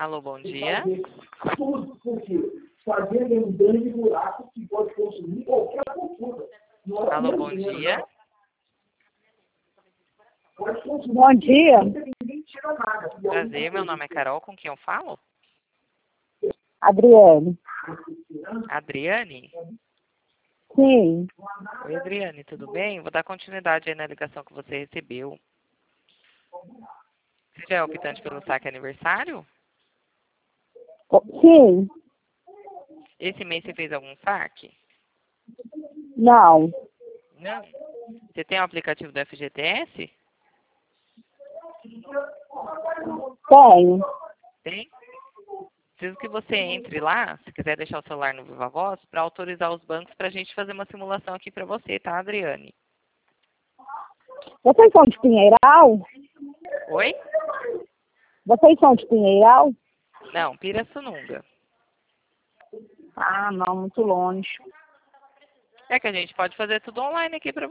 Alô, bom dia. Tudo, porque fazendo um grande buraco que pode consumir qualquer cultura. Alô, bom dia. Bom dia. Prazer, meu nome é Carol, com quem eu falo? Adriane. Adriane? Sim. Oi, Adriane, tudo bem? Vou dar continuidade aí na ligação que você recebeu. Você já é optante pelo saque aniversário? Sim. Esse mês você fez algum saque? Não. Não. Você tem o aplicativo do FGTS? Tenho. Tem? Preciso que você entre lá, se quiser deixar o celular no Viva Voz, para autorizar os bancos para a gente fazer uma simulação aqui para você, tá, Adriane? Vocês são de Pinheiral? Oi? Vocês são de Pinheiral? Não, Pirassununga. Ah, não, muito longe. É que a gente pode fazer tudo online aqui para